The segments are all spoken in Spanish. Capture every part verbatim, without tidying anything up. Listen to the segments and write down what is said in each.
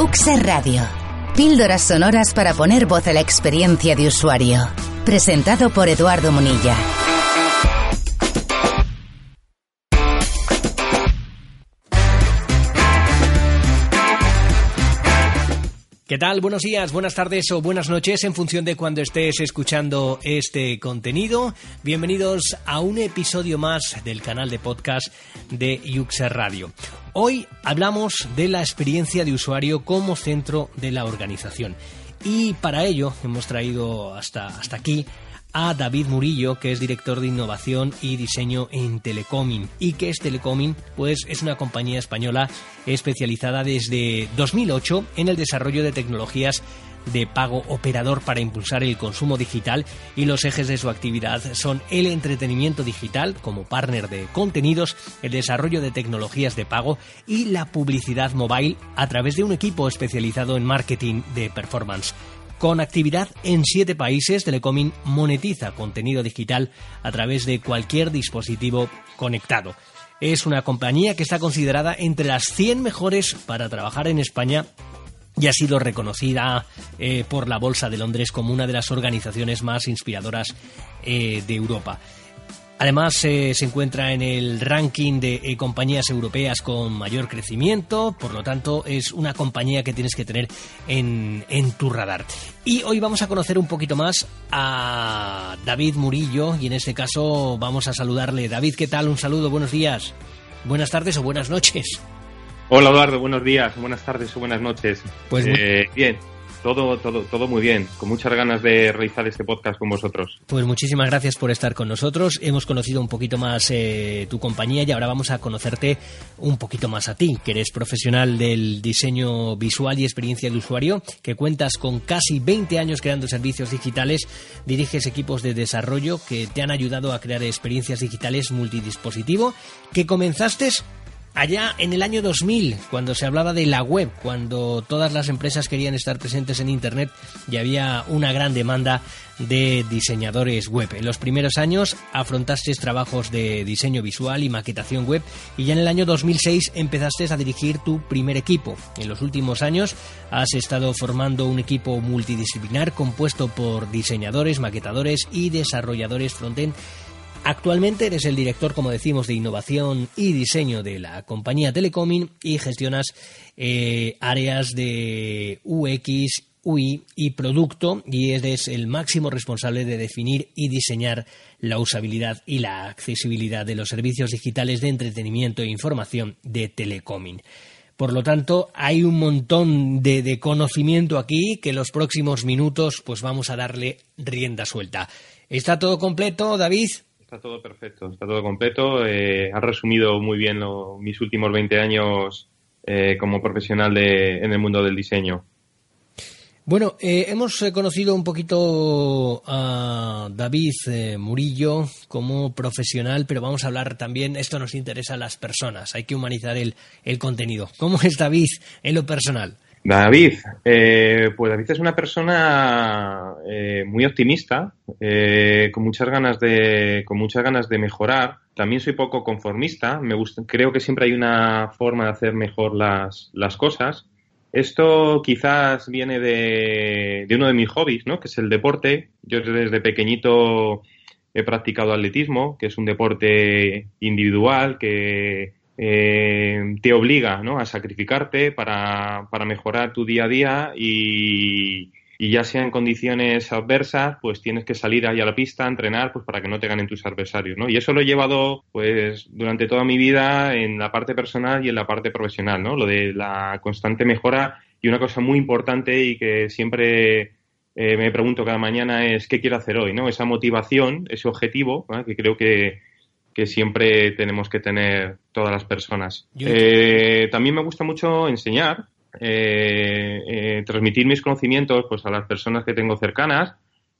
Yuxe Radio. Píldoras sonoras para poner voz a la experiencia de usuario. Presentado por Eduardo Munilla. ¿Qué tal? Buenos días, buenas tardes o buenas noches en función de cuando estés escuchando este contenido. Bienvenidos a un episodio más del canal de podcast de Yuxe Radio. Hoy hablamos de la experiencia de usuario como centro de la organización. Y para ello hemos traído hasta, hasta aquí a David Murillo, que es director de innovación y diseño en Telecoming. ¿Y qué es Telecoming? Pues es una compañía española especializada desde dos mil ocho en el desarrollo de tecnologías de pago operador para impulsar el consumo digital, y los ejes de su actividad son el entretenimiento digital como partner de contenidos, el desarrollo de tecnologías de pago y la publicidad mobile a través de un equipo especializado en marketing de performance. Con actividad en siete países, Telecoming monetiza contenido digital a través de cualquier dispositivo conectado. Es una compañía que está considerada entre las cien mejores para trabajar en España y ha sido reconocida eh, por la Bolsa de Londres como una de las organizaciones más inspiradoras eh, de Europa. Además, eh, se encuentra en el ranking de eh, compañías europeas con mayor crecimiento, por lo tanto es una compañía que tienes que tener en, en tu radar. Y hoy vamos a conocer un poquito más a David Murillo, y en este caso vamos a saludarle. David, ¿qué tal? Un saludo, buenos días, buenas tardes o buenas noches. Hola Eduardo, buenos días, buenas tardes o buenas noches. Pues eh, bien. Todo, todo, todo muy bien, con muchas ganas de realizar este podcast con vosotros. Pues muchísimas gracias por estar con nosotros. Hemos conocido un poquito más eh, tu compañía y ahora vamos a conocerte un poquito más a ti, que eres profesional del diseño visual y experiencia de usuario, que cuentas con casi veinte años creando servicios digitales, diriges equipos de desarrollo que te han ayudado a crear experiencias digitales multidispositivo, que comenzaste allá en el año dos mil, cuando se hablaba de la web, cuando todas las empresas querían estar presentes en Internet y había una gran demanda de diseñadores web. En los primeros años afrontaste trabajos de diseño visual y maquetación web, y ya en el año dos mil seis empezaste a dirigir tu primer equipo. En los últimos años has estado formando un equipo multidisciplinar compuesto por diseñadores, maquetadores y desarrolladores frontend. Actualmente eres el director, como decimos, de innovación y diseño de la compañía Telecoming y gestionas eh, áreas de U X, U I y producto, y eres el máximo responsable de definir y diseñar la usabilidad y la accesibilidad de los servicios digitales de entretenimiento e información de Telecoming. Por lo tanto, hay un montón de, de conocimiento aquí que en los próximos minutos pues vamos a darle rienda suelta. ¿Está todo completo, David? Está todo perfecto, está todo completo. Eh, has resumido muy bien lo, mis últimos veinte años eh, como profesional de, en el mundo del diseño. Bueno, eh, hemos conocido un poquito a David eh, Murillo como profesional, pero vamos a hablar también, esto nos interesa a las personas, hay que humanizar el, el contenido. ¿Cómo es David en lo personal? David, eh, pues David es una persona eh, muy optimista, eh, con muchas ganas de, con muchas ganas de mejorar. También soy poco conformista. Me gusta, creo que siempre hay una forma de hacer mejor las, las cosas. Esto quizás viene de, de uno de mis hobbies, ¿no? Que es el deporte. Yo desde pequeñito he practicado atletismo, que es un deporte individual que Eh, te obliga, ¿no?, a sacrificarte para, para mejorar tu día a día, y, y ya sea en condiciones adversas, pues tienes que salir ahí a la pista a entrenar, pues para que no te ganen tus adversarios, ¿no? Y eso lo he llevado pues durante toda mi vida en la parte personal y en la parte profesional, ¿no? Lo de la constante mejora, y una cosa muy importante y que siempre eh, me pregunto cada mañana es ¿qué quiero hacer hoy?, ¿no? Esa motivación, ese objetivo, ¿no?, que creo que que siempre tenemos que tener todas las personas. Eh, también me gusta mucho enseñar, eh, eh, transmitir mis conocimientos pues a las personas que tengo cercanas,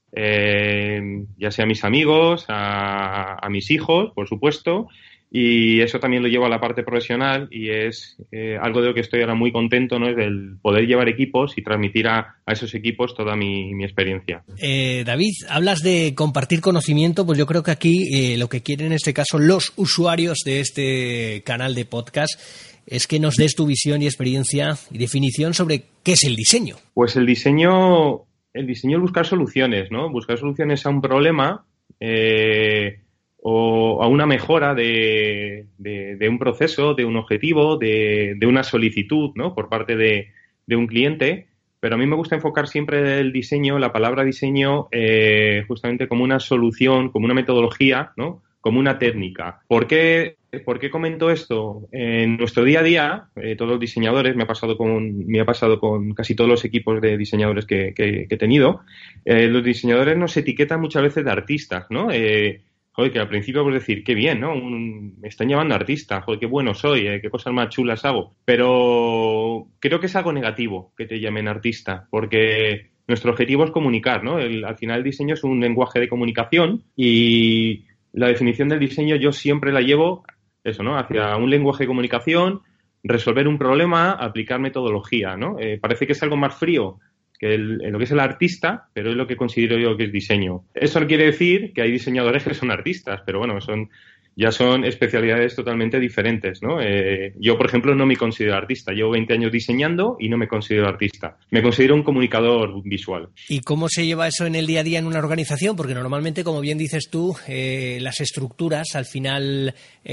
eh, ya sea a mis amigos, a, a mis hijos, por supuesto, y eso también lo llevo a la parte profesional, y es eh, algo de lo que estoy ahora muy contento, ¿no?, es el poder llevar equipos y transmitir a, a esos equipos toda mi, mi experiencia. Eh, David, hablas de compartir conocimiento, pues yo creo que aquí eh, lo que quieren en este caso los usuarios de este canal de podcast es que nos des tu visión y experiencia y definición sobre qué es el diseño. Pues el diseño, el diseño es buscar soluciones, ¿no? Buscar soluciones a un problema eh, o a una mejora de, de, de un proceso, de un objetivo, de, de una solicitud, ¿no? Por parte de, de un cliente. Pero a mí me gusta enfocar siempre el diseño, la palabra diseño, eh, justamente como una solución, como una metodología, ¿no? Como una técnica. ¿Por qué, por qué comento esto? En nuestro día a día, eh, todos los diseñadores, me ha pasado con, me ha pasado con casi todos los equipos de diseñadores que, que, que he tenido, eh, los diseñadores nos etiquetan muchas veces de artistas, ¿no? Eh, joder, que al principio pues decir, qué bien, ¿no? Un, me están llamando artista, joder, qué bueno soy, eh, qué cosas más chulas hago. Pero creo que es algo negativo que te llamen artista, porque nuestro objetivo es comunicar, ¿no? El, al final el diseño es un lenguaje de comunicación y la definición del diseño yo siempre la llevo, eso, ¿no? Hacia un lenguaje de comunicación, resolver un problema, aplicar metodología, ¿no? Eh, parece que es algo más frío que el, lo que es el artista, pero es lo que considero yo que es diseño. Eso no quiere decir que hay diseñadores que son artistas, pero bueno, son ya son especialidades totalmente diferentes, ¿no? Eh, yo, por ejemplo, no me considero artista. Llevo veinte años diseñando y no me considero artista. Me considero un comunicador visual. ¿Y cómo se lleva eso en el día a día en una organización? Porque normalmente, como bien dices tú, eh, las estructuras al final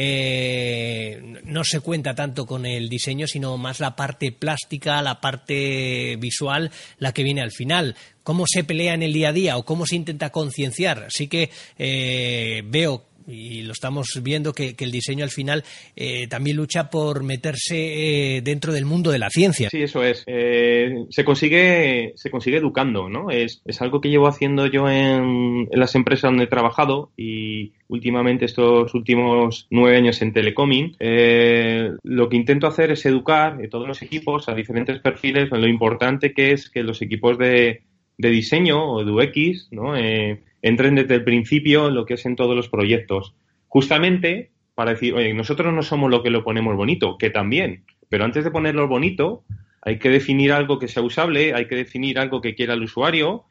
eh, no se cuenta tanto con el diseño, sino más la parte plástica, la parte visual, la que viene al final. ¿Cómo se pelea en el día a día o cómo se intenta concienciar? Así que eh, veo, y lo estamos viendo, que, que el diseño al final eh, también lucha por meterse eh, dentro del mundo de la ciencia. Sí, eso es. Eh, se consigue se consigue educando, ¿no? Es, es algo que llevo haciendo yo en, en las empresas donde he trabajado y últimamente estos últimos nueve años en Telecoming. Eh, lo que intento hacer es educar a todos los equipos a diferentes perfiles en lo importante que es que los equipos de, de diseño o de U X, ¿no? Eh, entren desde el principio en lo que es en todos los proyectos. Justamente para decir, oye, nosotros no somos lo que lo ponemos bonito, que también, pero antes de ponerlo bonito hay que definir algo que sea usable, hay que definir algo que quiera el usuario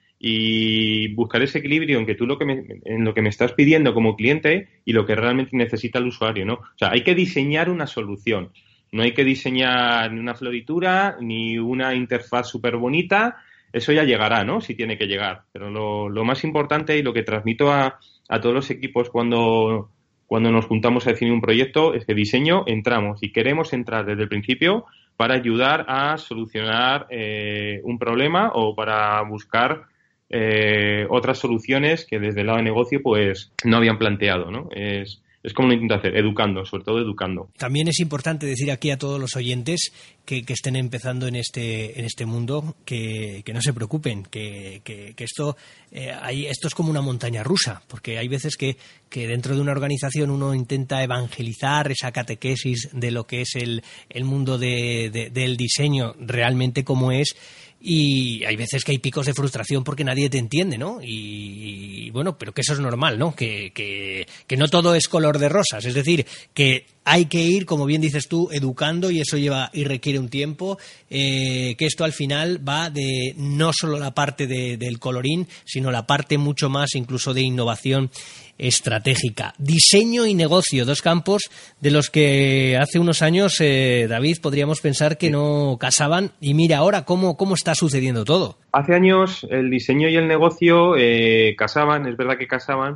y buscar ese equilibrio en que tú lo que me, en lo que me estás pidiendo como cliente y lo que realmente necesita el usuario, ¿no? O sea, hay que diseñar una solución. No hay que diseñar ni una floritura ni una interfaz súper bonita. Eso ya llegará, ¿no? Si tiene que llegar. Pero lo, lo más importante y lo que transmito a, a todos los equipos cuando, cuando nos juntamos a definir un proyecto es que diseño entramos y queremos entrar desde el principio para ayudar a solucionar eh, un problema o para buscar eh, otras soluciones que desde el lado de negocio pues no habían planteado, ¿no? Es, es como lo intento hacer, educando, sobre todo educando. También es importante decir aquí a todos los oyentes que, que estén empezando en este en este mundo que, que no se preocupen, que, que, que esto eh, hay, esto es como una montaña rusa, porque hay veces que, que dentro de una organización uno intenta evangelizar esa catequesis de lo que es el, el mundo de, de, del diseño realmente como es. Y hay veces que hay picos de frustración porque nadie te entiende, ¿no? Y, y bueno, pero que eso es normal, ¿no? Que, que, que no todo es color de rosas. Es decir, que hay que ir, como bien dices tú, educando y eso lleva y requiere un tiempo. Eh, que esto al final va de no solo la parte de, del colorín, sino la parte mucho más incluso de innovación estratégica. Diseño y negocio, dos campos de los que hace unos años, eh, David, podríamos pensar que no casaban y mira ahora cómo, cómo está sucediendo todo. Hace años el diseño y el negocio eh, casaban, es verdad que casaban,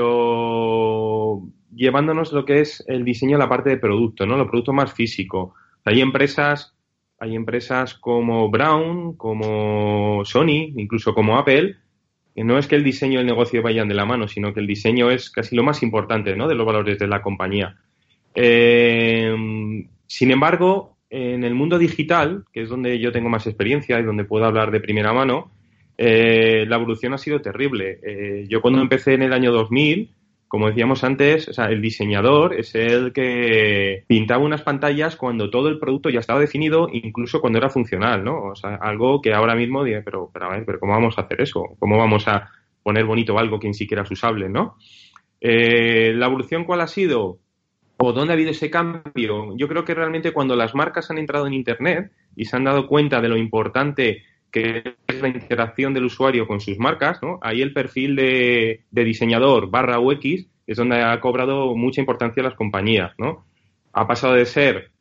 pero llevándonos lo que es el diseño a la parte de producto, ¿no? Lo producto más físico. Hay empresas, hay empresas como Brown, como Sony, incluso como Apple, que no es que el diseño y el negocio vayan de la mano, sino que el diseño es casi lo más importante, ¿no? De los valores de la compañía. Eh, sin embargo, en el mundo digital, que es donde yo tengo más experiencia y donde puedo hablar de primera mano, eh, la evolución ha sido terrible. Eh, yo cuando empecé en el año dos mil, como decíamos antes, o sea, el diseñador es el que pintaba unas pantallas cuando todo el producto ya estaba definido, incluso cuando era funcional, ¿no? O sea, algo que ahora mismo digo, pero, pero a ver, pero ¿cómo vamos a hacer eso? ¿Cómo vamos a poner bonito algo que ni siquiera es usable, ¿no? Eh, ¿la evolución cuál ha sido? ¿O dónde ha habido ese cambio? Yo creo que realmente cuando las marcas han entrado en Internet y se han dado cuenta de lo importante que es la interacción del usuario con sus marcas, ¿no? Ahí el perfil de, de diseñador barra U X es donde ha cobrado mucha importancia las compañías, ¿no? Ha pasado de ser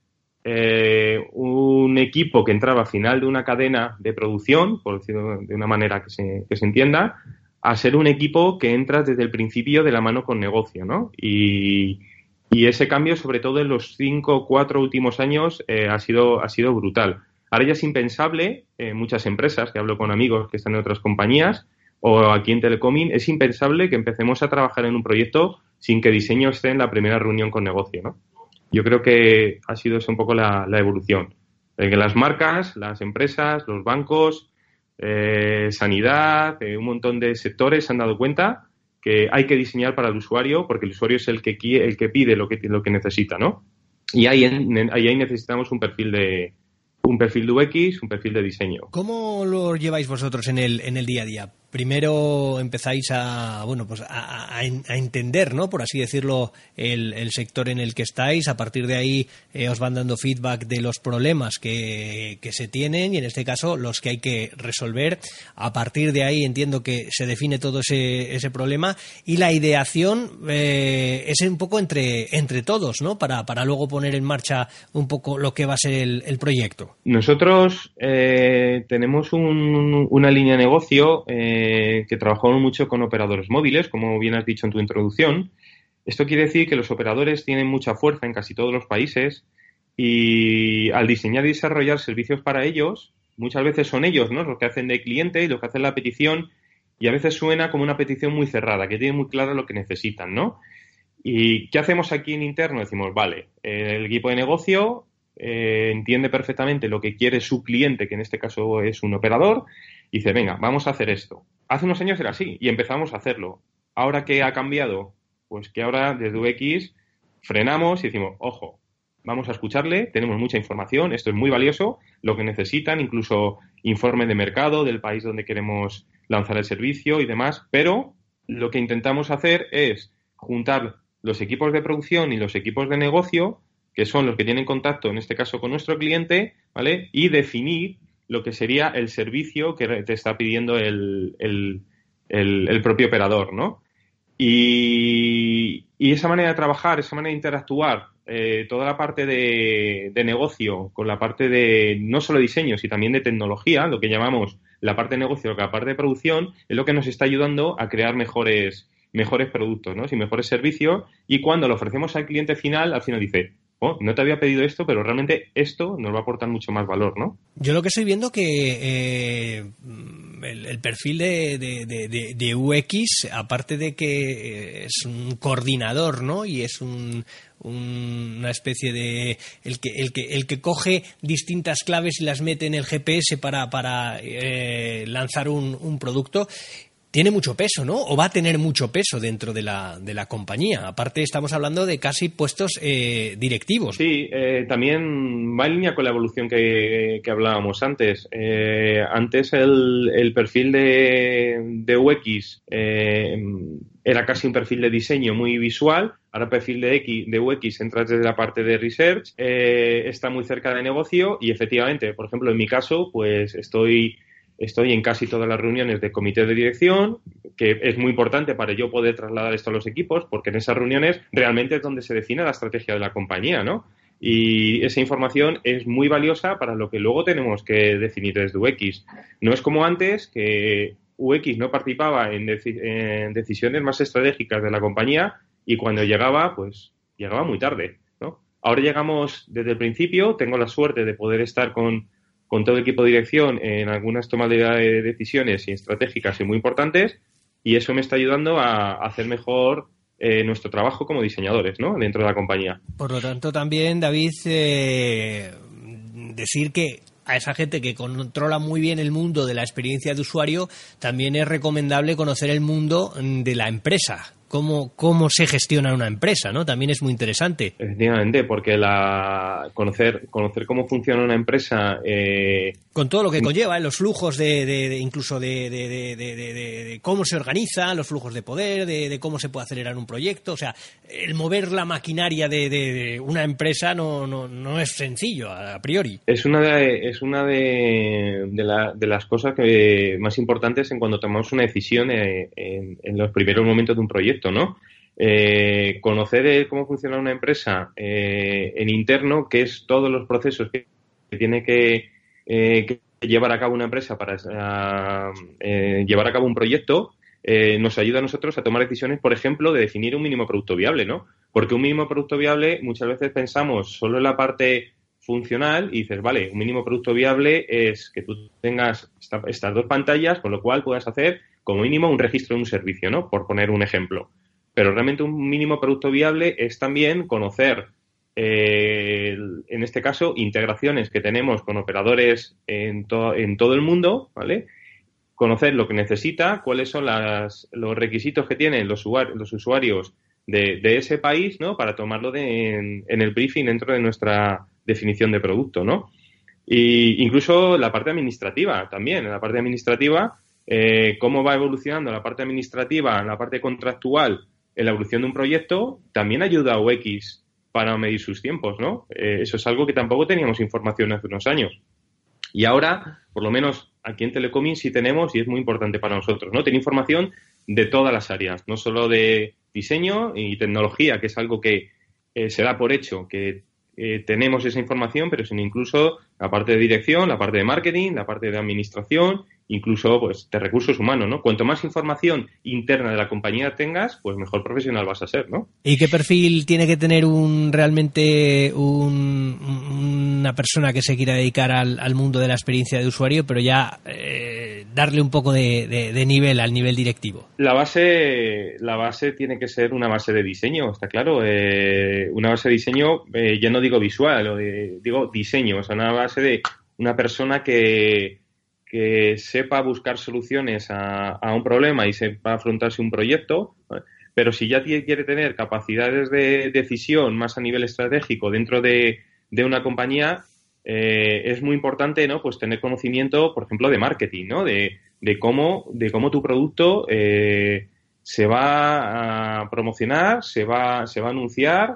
eh, un equipo que entraba al final de una cadena de producción, por decirlo de una manera que se, que se entienda, a ser un equipo que entra desde el principio de la mano con negocio, ¿no? Y, y ese cambio, sobre todo en los cinco o cuatro últimos años, eh, ha sido, ha sido brutal. Ahora ya es impensable, en muchas empresas, que hablo con amigos que están en otras compañías, o aquí en Telecoming, es impensable que empecemos a trabajar en un proyecto sin que diseño esté en la primera reunión con negocio, ¿no? Yo creo que ha sido eso un poco la, la evolución. De que las marcas, las empresas, los bancos, eh, sanidad, eh, un montón de sectores se han dado cuenta que hay que diseñar para el usuario, porque el usuario es el que el que pide lo que lo que necesita, ¿no? Y ahí, ahí, ahí necesitamos un perfil de un perfil de U X, un perfil de diseño. ¿Cómo lo lleváis vosotros en el en el día a día? Primero empezáis a bueno pues a, a, a entender, ¿no? Por así decirlo, el, el sector en el que estáis. A partir de ahí eh, os van dando feedback de los problemas que, que se tienen y en este caso los que hay que resolver. A partir de ahí entiendo que se define todo ese, ese problema y la ideación eh, es un poco entre entre todos, ¿no? Para para luego poner en marcha un poco lo que va a ser el, el proyecto. Nosotros eh, tenemos un, una línea de negocio eh, que trabajamos mucho con operadores móviles, como bien has dicho en tu introducción. Esto quiere decir que los operadores tienen mucha fuerza en casi todos los países y al diseñar y desarrollar servicios para ellos, muchas veces son ellos, ¿no?, los que hacen de cliente y los que hacen la petición y a veces suena como una petición muy cerrada, que tiene muy claro lo que necesitan, ¿no? ¿Y qué hacemos aquí en interno? Decimos, vale, el equipo de negocio eh, entiende perfectamente lo que quiere su cliente, que en este caso es un operador, y dice, venga, vamos a hacer esto. Hace unos años era así y empezamos a hacerlo. ¿Ahora qué ha cambiado? Pues que ahora desde U X frenamos y decimos, ojo, vamos a escucharle, tenemos mucha información, esto es muy valioso, lo que necesitan, incluso informe de mercado del país donde queremos lanzar el servicio y demás, pero lo que intentamos hacer es juntar los equipos de producción y los equipos de negocio, que son los que tienen contacto, en este caso, con nuestro cliente, ¿vale? Y definir lo que sería el servicio que te está pidiendo el, el, el, el propio operador, ¿no? Y, y esa manera de trabajar, esa manera de interactuar, eh, toda la parte de, de negocio con la parte de no solo diseño, sino también de tecnología, lo que llamamos la parte de negocio, la parte de producción, es lo que nos está ayudando a crear mejores, mejores productos, ¿no? Y mejores servicios. Y cuando lo ofrecemos al cliente final, al final dice, oh, no te había pedido esto, pero realmente esto nos va a aportar mucho más valor, ¿no? Yo lo que estoy viendo que eh, el, el perfil de, de, de, de U X, aparte de que es un coordinador, ¿no? Y es un, un, una especie de el que el que el que coge distintas claves y las mete en el G P S para para eh, lanzar un, un producto. Tiene mucho peso, ¿no? O va a tener mucho peso dentro de la, de la compañía. Aparte, estamos hablando de casi puestos eh, directivos. Sí, eh, también va en línea con la evolución que, que hablábamos antes. Eh, antes el, el perfil de, de U X eh, era casi un perfil de diseño muy visual. Ahora el perfil de, X, de U X entra desde la parte de research, eh, está muy cerca de negocio y efectivamente, por ejemplo, en mi caso, pues estoy... Estoy en casi todas las reuniones de comité de dirección, que es muy importante para yo poder trasladar esto a los equipos, porque en esas reuniones realmente es donde se define la estrategia de la compañía, ¿no? Y esa información es muy valiosa para lo que luego tenemos que definir desde U X. No es como antes, que U X no participaba en, deci- en decisiones más estratégicas de la compañía y cuando llegaba, pues llegaba muy tarde, ¿no? Ahora llegamos desde el principio, tengo la suerte de poder estar con con todo el equipo de dirección en algunas tomas de decisiones y estratégicas y muy importantes, y eso me está ayudando a hacer mejor eh, nuestro trabajo como diseñadores, ¿no?, dentro de la compañía. Por lo tanto, también, David, eh, decir que a esa gente que controla muy bien el mundo de la experiencia de usuario, también es recomendable conocer el mundo de la empresa. Cómo, cómo se gestiona una empresa, ¿no? También es muy interesante. Efectivamente, porque la conocer conocer cómo funciona una empresa... Eh, con todo lo que conlleva, ¿eh? Los flujos de, de, de incluso de, de, de, de, de, de cómo se organiza, los flujos de poder, de, de cómo se puede acelerar un proyecto. O sea, el mover la maquinaria de, de, de una empresa no, no, no es sencillo a priori. Es una de, es una de, de, la, de las cosas que más importantes en cuando tomamos una decisión eh, en, en los primeros momentos de un proyecto, ¿no? eh, conocer eh, cómo funciona una empresa eh, en interno, qué es todos los procesos que, que tiene que, eh, que llevar a cabo una empresa para uh, eh, llevar a cabo un proyecto, eh, nos ayuda a nosotros a tomar decisiones, por ejemplo, de definir un mínimo producto viable, ¿no? Porque un mínimo producto viable, muchas veces pensamos solo en la parte funcional y dices, vale, un mínimo producto viable es que tú tengas esta, estas dos pantallas, con lo cual puedas hacer como mínimo un registro de un servicio, ¿no? Por poner un ejemplo. Pero realmente un mínimo producto viable es también conocer, eh, en este caso, integraciones que tenemos con operadores en, to- en todo el mundo, ¿vale? Conocer lo que necesita, cuáles son las, los requisitos que tienen los, usuarios, los usuarios de, de ese país, ¿no? Para tomarlo de, en, en el briefing dentro de nuestra definición de producto, ¿no? Y incluso la parte administrativa también. En la parte administrativa, eh, cómo va evolucionando la parte administrativa, la parte contractual en la evolución de un proyecto, también ayuda a U X para medir sus tiempos, ¿no? Eh, eso es algo que tampoco teníamos información hace unos años. Y ahora, por lo menos aquí en Telecoming sí tenemos, y es muy importante para nosotros, ¿no? Tener información de todas las áreas, no solo de diseño y tecnología, que es algo que eh, se da por hecho, que eh, tenemos esa información, pero sino incluso la parte de dirección, la parte de marketing, la parte de administración, incluso pues de recursos humanos, ¿no? Cuanto más información interna de la compañía tengas, pues mejor profesional vas a ser, ¿no? ¿Y qué perfil tiene que tener un realmente un, una persona que se quiera dedicar al, al mundo de la experiencia de usuario, pero ya eh, darle un poco de, de, de nivel al nivel directivo? La base, la base tiene que ser una base de diseño, está claro. Eh, una base de diseño, eh, ya no digo visual, o de, digo diseño, o sea, una base de una persona que que sepa buscar soluciones a, a un problema y sepa afrontarse un proyecto, ¿vale? Pero si ya tiene, quiere tener capacidades de decisión más a nivel estratégico dentro de, de una compañía, eh, es muy importante, ¿no? Pues tener conocimiento, por ejemplo, de marketing, ¿no? De, de cómo, de cómo tu producto eh, se va a promocionar, se va, se va a anunciar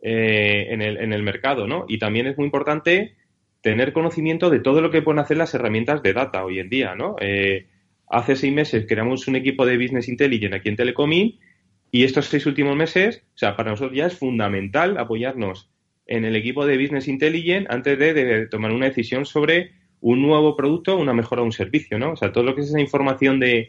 eh, en el, en el mercado, ¿no? Y también es muy importante tener conocimiento de todo lo que pueden hacer las herramientas de data hoy en día, ¿no? Eh, hace seis meses creamos un equipo de Business Intelligence aquí en Telecoming y estos seis últimos meses, o sea, para nosotros ya es fundamental apoyarnos en el equipo de Business Intelligence antes de, de tomar una decisión sobre un nuevo producto o una mejora de un servicio, ¿no? O sea, todo lo que es esa información de,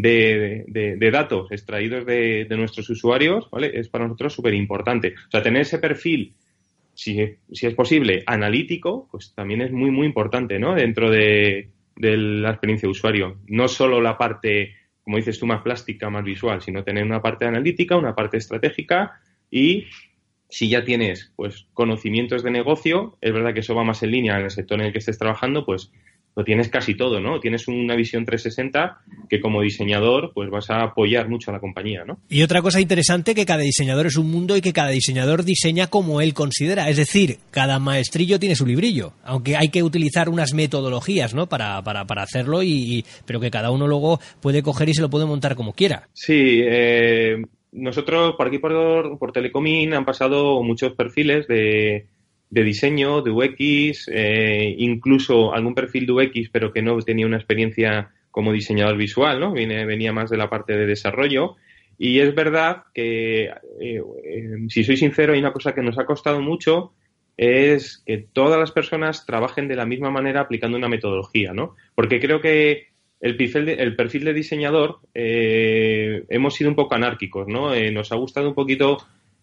de, de, de datos extraídos de, de nuestros usuarios, ¿vale? Es para nosotros súper importante. O sea, tener ese perfil, Si, si es posible, analítico, pues también es muy, muy importante, ¿no? Dentro de, de la experiencia de usuario. No solo la parte, como dices tú, más plástica, más visual, sino tener una parte analítica, una parte estratégica y si ya tienes, pues, conocimientos de negocio, es verdad que eso va más en línea en el sector en el que estés trabajando, pues, lo tienes casi todo, ¿no? Tienes una visión trescientos sesenta que como diseñador pues vas a apoyar mucho a la compañía, ¿no? Y otra cosa interesante, que cada diseñador es un mundo y que cada diseñador diseña como él considera. Es decir, cada maestrillo tiene su librillo, aunque hay que utilizar unas metodologías, ¿no? Para, para, para hacerlo, y, pero que cada uno luego puede coger y se lo puede montar como quiera. Sí, eh, nosotros por aquí por, por Telecoming han pasado muchos perfiles de... de diseño, de U X, eh, incluso algún perfil de U X, pero que no tenía una experiencia como diseñador visual, ¿no? Viene, venía más de la parte de desarrollo. Y es verdad que, eh, eh, si soy sincero, hay una cosa que nos ha costado mucho, es que todas las personas trabajen de la misma manera aplicando una metodología, ¿no? Porque creo que el perfil de, el perfil de diseñador eh, hemos sido un poco anárquicos, ¿no? Eh, nos ha gustado un poquito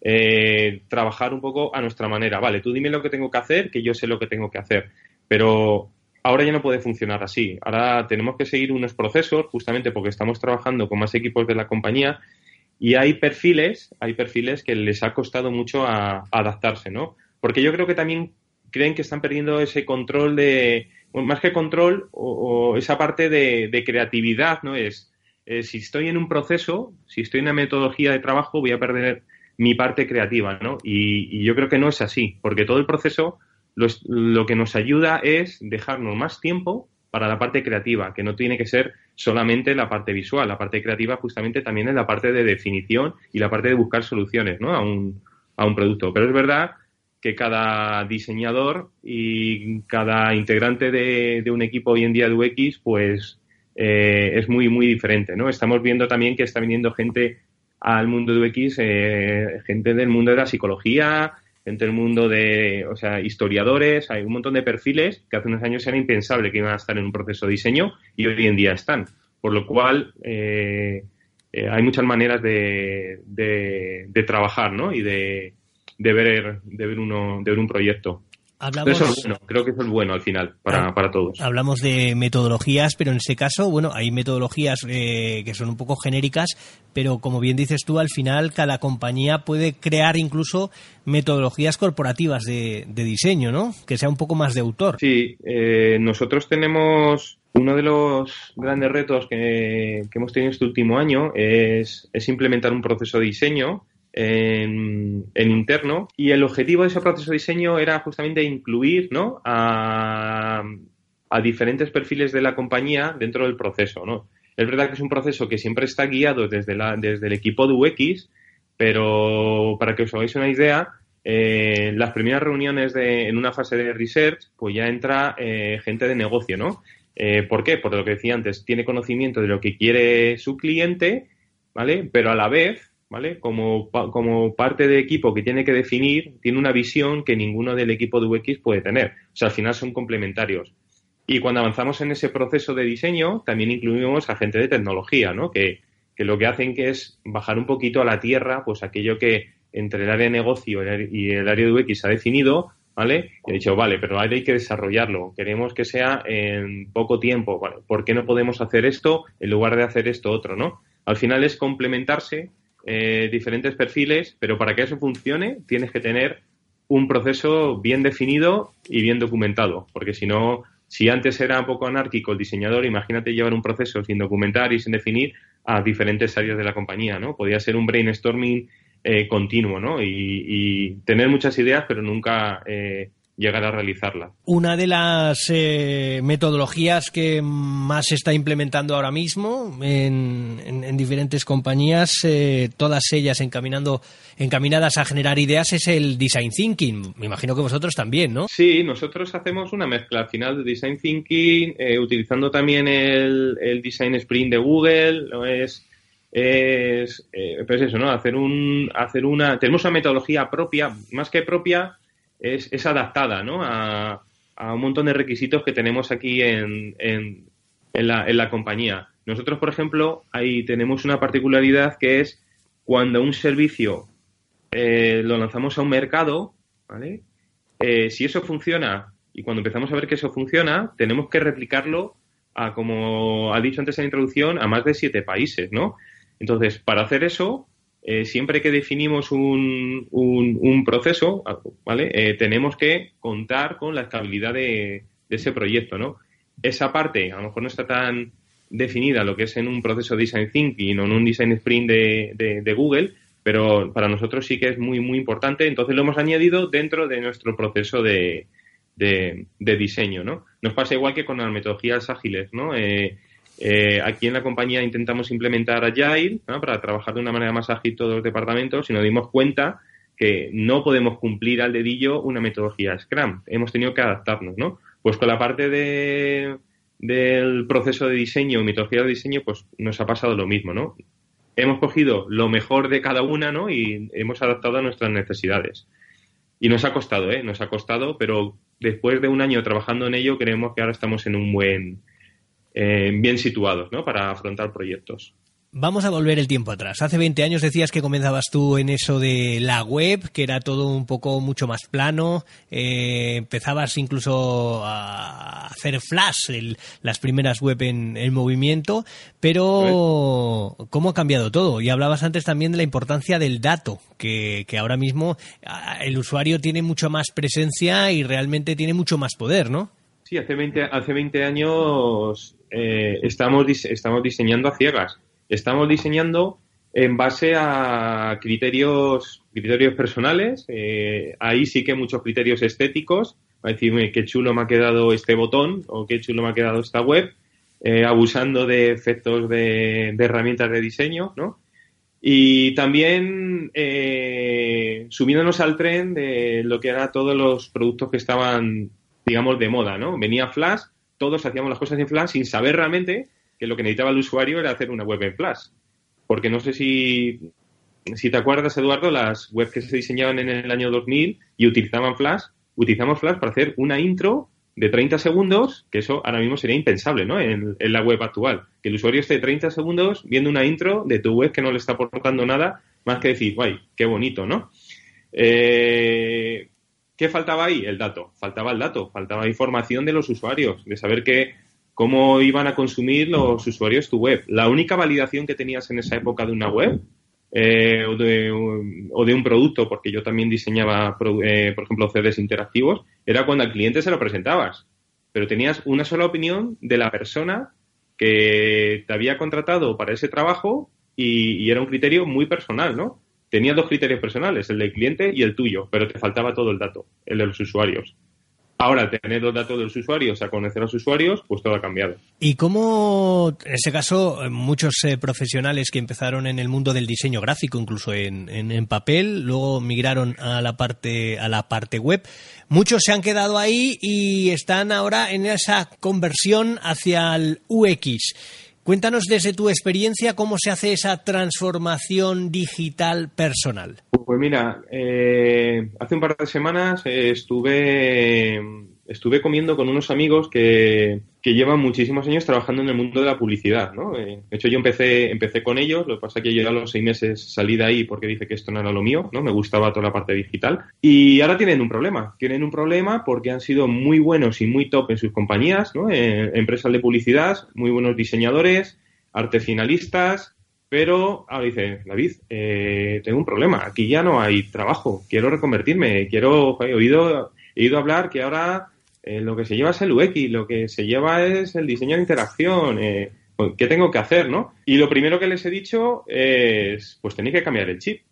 Eh, trabajar un poco a nuestra manera. Vale, tú dime lo que tengo que hacer, que yo sé lo que tengo que hacer. Pero ahora ya no puede funcionar así. Ahora tenemos que seguir unos procesos, justamente porque estamos trabajando con más equipos de la compañía y hay perfiles, hay perfiles que les ha costado mucho a, a adaptarse, ¿no? Porque yo creo que también creen que están perdiendo ese control de, bueno, más que control, o, o esa parte de, de creatividad, ¿no? Es, eh, si estoy en un proceso, si estoy en una metodología de trabajo, voy a perder mi parte creativa, ¿no? Y, y yo creo que no es así, porque todo el proceso lo, lo que nos ayuda es dejarnos más tiempo para la parte creativa, que no tiene que ser solamente la parte visual. La parte creativa justamente también es la parte de definición y la parte de buscar soluciones, ¿no? A un, a un producto. Pero es verdad que cada diseñador y cada integrante de, de un equipo hoy en día de U X, pues eh, es muy, muy diferente, ¿no? Estamos viendo también que está viniendo gente al mundo de U X eh, gente del mundo de la psicología, gente del mundo de, o sea, historiadores, hay un montón de perfiles que hace unos años era impensable que iban a estar en un proceso de diseño y hoy en día están. Por lo cual, eh, eh, hay muchas maneras de, de, de trabajar, ¿no? Y de, de ver, de ver uno, de ver un proyecto. Hablamos, eso es bueno, creo que eso es bueno al final para, para todos. Hablamos de metodologías, pero en este caso, bueno, hay metodologías eh, que son un poco genéricas, pero como bien dices tú, al final cada compañía puede crear incluso metodologías corporativas de, de diseño, ¿no? Que sea un poco más de autor. Sí, eh, nosotros tenemos uno de los grandes retos que, que hemos tenido este último año es, es implementar un proceso de diseño En, en interno, y el objetivo de ese proceso de diseño era justamente incluir, ¿no? a, a diferentes perfiles de la compañía dentro del proceso, ¿no? Es verdad que es un proceso que siempre está guiado desde, la, desde el equipo de U X, pero para que os hagáis una idea, eh, las primeras reuniones de, en una fase de research, pues ya entra eh, gente de negocio, ¿no? Eh, ¿Por qué? Por lo que decía antes, tiene conocimiento de lo que quiere su cliente, ¿vale? Pero a la vez, ¿vale? Como, como parte de equipo que tiene que definir, tiene una visión que ninguno del equipo de U X puede tener. O sea, al final son complementarios. Y cuando avanzamos en ese proceso de diseño, también incluimos a gente de tecnología, ¿no? Que, que lo que hacen que es bajar un poquito a la tierra, pues aquello que entre el área de negocio y el área de U X se ha definido, ¿vale? Y he dicho, vale, pero ahora hay que desarrollarlo. Queremos que sea en poco tiempo, ¿vale? ¿Por qué no podemos hacer esto en lugar de hacer esto otro, ¿no? Al final es complementarse Eh, diferentes perfiles, pero para que eso funcione tienes que tener un proceso bien definido y bien documentado, porque si no, si antes era un poco anárquico el diseñador, imagínate llevar un proceso sin documentar y sin definir a diferentes áreas de la compañía, ¿no? Podría ser un brainstorming eh, continuo, ¿no? Y, y tener muchas ideas, pero nunca eh, llegar a realizarla. Una de las eh, metodologías que más se está implementando ahora mismo en, en, en diferentes compañías, eh, todas ellas encaminando, encaminadas a generar ideas, es el Design Thinking. Me imagino que vosotros también, ¿no? Sí, nosotros hacemos una mezcla al final de Design Thinking, eh, utilizando también el, el Design Sprint de Google, ¿no? Es, es eh, pues eso, ¿no? Hacer un, hacer una, tenemos una metodología propia, más que propia, Es, es adaptada, ¿no? a, a un montón de requisitos que tenemos aquí en, en, en, la, en la compañía. Nosotros, por ejemplo, ahí tenemos una particularidad que es cuando un servicio eh, lo lanzamos a un mercado, ¿vale? Eh, si eso funciona y cuando empezamos a ver que eso funciona, tenemos que replicarlo a, como ha dicho antes en la introducción, a más de siete países, ¿no? Entonces, para hacer eso, Eh, siempre que definimos un, un, un proceso, ¿vale? Eh, tenemos que contar con la estabilidad de, de ese proyecto, ¿no? Esa parte a lo mejor no está tan definida lo que es en un proceso de Design Thinking o en un Design Sprint de, de, de Google, pero para nosotros sí que es muy, muy importante. Entonces lo hemos añadido dentro de nuestro proceso de, de, de diseño, ¿no? Nos pasa igual que con las metodologías ágiles, ¿no? Eh, Eh, aquí en la compañía intentamos implementar Agile, ¿no? Para trabajar de una manera más ágil todos los departamentos y nos dimos cuenta que no podemos cumplir al dedillo una metodología Scrum. Hemos tenido que adaptarnos, ¿no? Pues con la parte de, del proceso de diseño, metodología de diseño, pues nos ha pasado lo mismo, ¿no? Hemos cogido lo mejor de cada una, ¿no? Y hemos adaptado a nuestras necesidades. Y nos ha costado, ¿eh? Nos ha costado, pero después de un año trabajando en ello, creemos que ahora estamos en un buen... Eh, bien situados, ¿no? Para afrontar proyectos. Vamos a volver el tiempo atrás. Hace veinte años decías que comenzabas tú en eso de la web, que era todo un poco mucho más plano. Eh, empezabas incluso a hacer flash, el, las primeras web en, en movimiento. Pero, ¿cómo ha cambiado todo? Y hablabas antes también de la importancia del dato, que, que ahora mismo el usuario tiene mucho más presencia y realmente tiene mucho más poder, ¿no? Sí, hace veinte, hace veinte años eh, estamos, estamos diseñando a ciegas. Estamos diseñando en base a criterios criterios personales. Eh, ahí sí que muchos criterios estéticos. Va a decirme qué chulo me ha quedado este botón o qué chulo me ha quedado esta web. Eh, abusando de efectos de, de herramientas de diseño, ¿no? Y también eh, subiéndonos al tren de lo que eran todos los productos que estaban, digamos, de moda, ¿no? Venía Flash, todos hacíamos las cosas en Flash sin saber realmente que lo que necesitaba el usuario era hacer una web en Flash. Porque no sé si si te acuerdas, Eduardo, las webs que se diseñaban en el año dos mil y utilizaban Flash, utilizamos Flash para hacer una intro de treinta segundos, que eso ahora mismo sería impensable, ¿no? En, en la web actual. Que el usuario esté treinta segundos viendo una intro de tu web que no le está aportando nada más que decir, guay, qué bonito, ¿no? Eh, ¿Qué faltaba ahí? El dato. Faltaba el dato. Faltaba información de los usuarios, de saber qué, cómo iban a consumir los usuarios tu web. La única validación que tenías en esa época de una web eh, o, de, o de un producto, porque yo también diseñaba, eh, por ejemplo, C Ds interactivos, era cuando al cliente se lo presentabas. Pero tenías una sola opinión de la persona que te había contratado para ese trabajo y, y era un criterio muy personal, ¿no? Tenías dos criterios personales, el del cliente y el tuyo, pero te faltaba todo el dato, el de los usuarios. Ahora, tener los datos de los usuarios, a conocer a los usuarios, pues todo ha cambiado. ¿Y cómo, en ese caso, muchos eh, profesionales que empezaron en el mundo del diseño gráfico, incluso en, en, en papel, luego migraron a la parte a la parte web, muchos se han quedado ahí y están ahora en esa conversión hacia el U X. Cuéntanos desde tu experiencia cómo se hace esa transformación digital personal. Pues mira, eh, hace un par de semanas eh, estuve estuve comiendo con unos amigos que, que llevan muchísimos años trabajando en el mundo de la publicidad, ¿no? Eh, de hecho, yo empecé empecé con ellos, lo que pasa es que yo a los seis meses salí de ahí porque dije que esto no era lo mío, ¿no? Me gustaba toda la parte digital. Y ahora tienen un problema. Tienen un problema porque han sido muy buenos y muy top en sus compañías, ¿no? En empresas de publicidad, muy buenos diseñadores, artes finalistas. Pero ahora dice, David, eh, tengo un problema, aquí ya no hay trabajo, quiero reconvertirme, quiero, he oído, he oído hablar que ahora eh, lo que se lleva es el U X, lo que se lleva es el diseño de interacción, eh, ¿qué tengo que hacer, no? Y lo primero que les he dicho es, pues tenéis que cambiar el chip,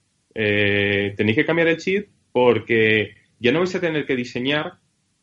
eh, tenéis que cambiar el chip porque ya no vais a tener que diseñar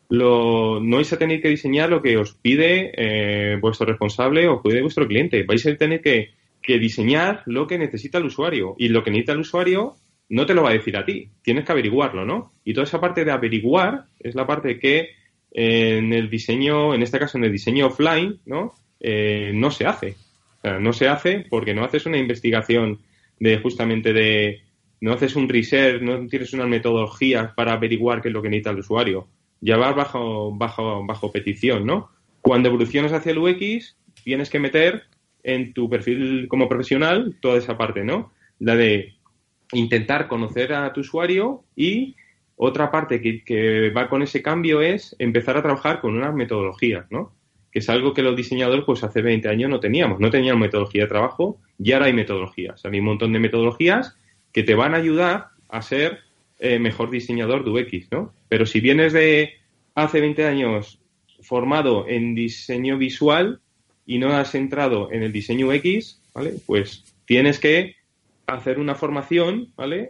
Lo, no vais a tener que diseñar lo que os pide eh, vuestro responsable o pide vuestro cliente, vais a tener que que diseñar lo que necesita el usuario. Y lo que necesita el usuario no te lo va a decir a ti. Tienes que averiguarlo, ¿no? Y toda esa parte de averiguar es la parte que eh, en el diseño, en este caso en el diseño offline, ¿no? Eh, no se hace. O sea, no se hace porque no haces una investigación de justamente de... No haces un research, no tienes unas metodologías para averiguar qué es lo que necesita el usuario. Ya vas bajo, bajo, bajo petición, ¿no? Cuando evolucionas hacia el U X, tienes que meter en tu perfil como profesional toda esa parte, ¿no? La de intentar conocer a tu usuario y otra parte que, que va con ese cambio es empezar a trabajar con unas metodologías, ¿no? Que es algo que los diseñadores pues hace veinte años no teníamos, no teníamos metodología de trabajo y ahora hay metodologías, hay un montón de metodologías que te van a ayudar a ser eh, mejor diseñador de U X, ¿no? Pero si vienes de hace veinte años formado en diseño visual y no has entrado en el diseño U X, ¿vale? Pues tienes que hacer una formación, ¿vale?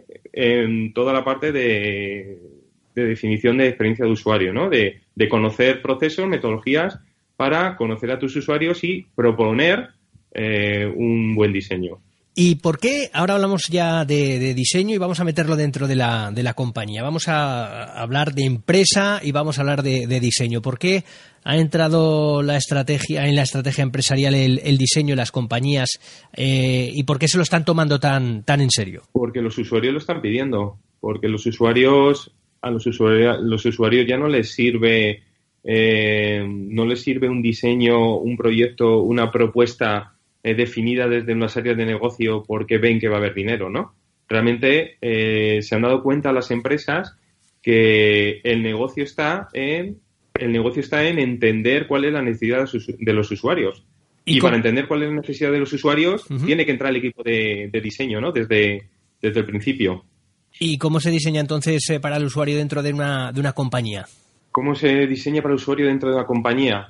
En toda la parte de, de definición de experiencia de usuario, ¿no? De, de conocer procesos, metodologías para conocer a tus usuarios y proponer eh, un buen diseño. ¿Y por qué? Ahora hablamos ya de, de diseño y vamos a meterlo dentro de la, de la compañía. Vamos a hablar de empresa y vamos a hablar de, de diseño. ¿Por qué ha entrado la estrategia en la estrategia empresarial el, el diseño en las compañías eh, y por qué se lo están tomando tan, tan en serio? Porque los usuarios lo están pidiendo. Porque los usuarios, a los usuarios, los usuarios ya no les sirve, eh, no les sirve un diseño, un proyecto, una propuesta Eh, definida desde unas áreas de negocio porque ven que va a haber dinero, ¿no? Realmente eh, se han dado cuenta las empresas que el negocio está en el negocio está en entender cuál es la necesidad de, sus, de los usuarios. Y, y para entender cuál es la necesidad de los usuarios, uh-huh. tiene que entrar el equipo de, de diseño, ¿no? Desde, desde el principio. ¿Y cómo se diseña entonces eh, para el usuario dentro de una, de una compañía? ¿Cómo se diseña para el usuario dentro de una compañía?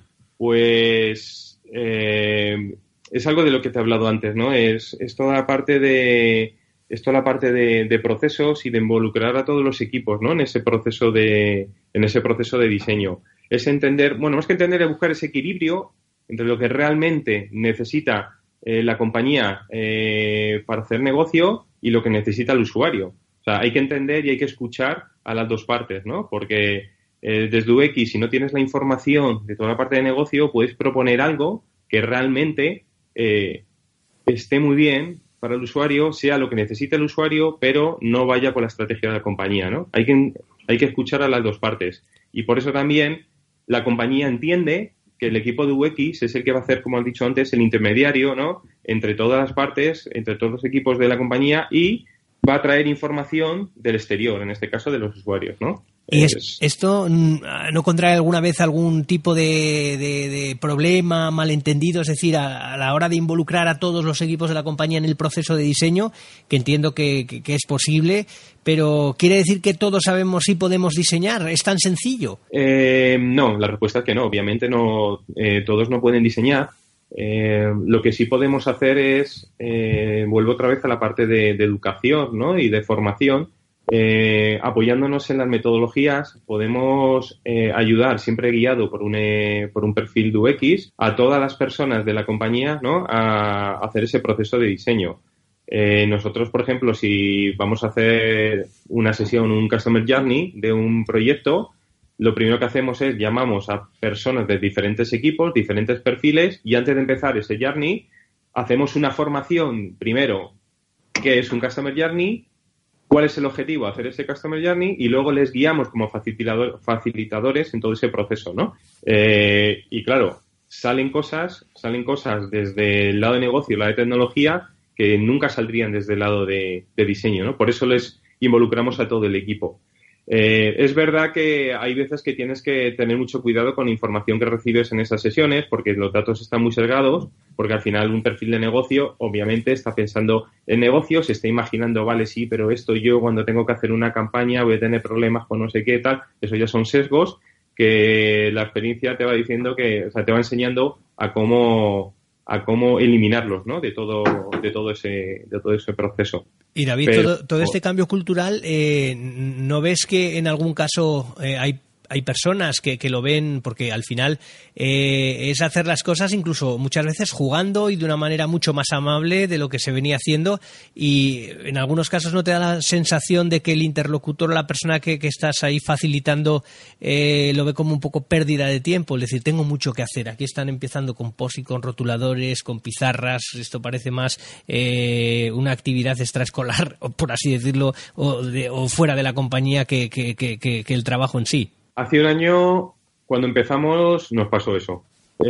Pues eh, es algo de lo que te he hablado antes, ¿no? Es, es toda la parte de es toda la parte de, de procesos y de involucrar a todos los equipos, ¿no? En ese proceso de en ese proceso de diseño. Es entender, bueno, más que entender, es buscar ese equilibrio entre lo que realmente necesita eh, la compañía eh, para hacer negocio y lo que necesita el usuario. O sea, hay que entender y hay que escuchar a las dos partes, ¿no? Porque eh, desde U X, si no tienes la información de toda la parte de negocio, puedes proponer algo que realmente eh, esté muy bien para el usuario sea lo que necesite el usuario, pero no vaya con la estrategia de la compañía, ¿no? Hay que, hay que escuchar a las dos partes. Y por eso también la compañía entiende que el equipo de U X es el que va a hacer, como has dicho antes, el intermediario, ¿no? Entre todas las partes, entre todos los equipos de la compañía, y va a traer información del exterior, en este caso de los usuarios, ¿no? ¿Y es, esto no contrae alguna vez algún tipo de, de, de problema, malentendido? Es decir, a, a la hora de involucrar a todos los equipos de la compañía en el proceso de diseño, que entiendo que, que, que es posible, pero ¿quiere decir que todos sabemos si podemos diseñar? ¿Es tan sencillo? Eh, no, la respuesta es que no. Obviamente no, eh, todos no pueden diseñar. Eh, lo que sí podemos hacer es, eh, vuelvo otra vez a la parte de, de educación, ¿no? Y de formación. Eh, apoyándonos en las metodologías, podemos eh, ayudar, siempre guiado por un, eh, por un perfil de U X, a todas las personas de la compañía, ¿no? A, a hacer ese proceso de diseño. Eh, nosotros, por ejemplo, si vamos a hacer una sesión, un Customer Journey de un proyecto, lo primero que hacemos es llamamos a personas de diferentes equipos, diferentes perfiles, y antes de empezar ese Journey, hacemos una formación, primero, qué es un Customer Journey, cuál es el objetivo, hacer ese Customer Journey, y luego les guiamos como facilitador, facilitadores en todo ese proceso, ¿no? Eh, y claro, salen cosas, salen cosas desde el lado de negocio, el lado de tecnología, que nunca saldrían desde el lado de, de diseño, ¿no? Por eso les involucramos a todo el equipo. Eh, es verdad que hay veces que tienes que tener mucho cuidado con la información que recibes en esas sesiones, porque los datos están muy sesgados, porque al final un perfil de negocio obviamente está pensando en negocio, se está imaginando, vale, sí, pero esto yo cuando tengo que hacer una campaña voy a tener problemas con no sé qué tal. Eso ya son sesgos que la experiencia te va diciendo que, o sea, te va enseñando a cómo a cómo eliminarlos, ¿no? De todo, de todo ese, de todo ese proceso. Y David, Pero, todo, todo este cambio cultural, eh, ¿no ves que en algún caso eh, hay hay personas que, que lo ven, porque al final eh, es hacer las cosas incluso muchas veces jugando y de una manera mucho más amable de lo que se venía haciendo, y en algunos casos no te da la sensación de que el interlocutor, la persona que, que estás ahí facilitando, eh, lo ve como un poco pérdida de tiempo? Es decir, tengo mucho que hacer, aquí están empezando con post-it, con rotuladores, con pizarras, esto parece más eh, una actividad extraescolar, por así decirlo, o, de, o fuera de la compañía que, que, que, que, que el trabajo en sí. Hace un año, cuando empezamos, nos pasó eso.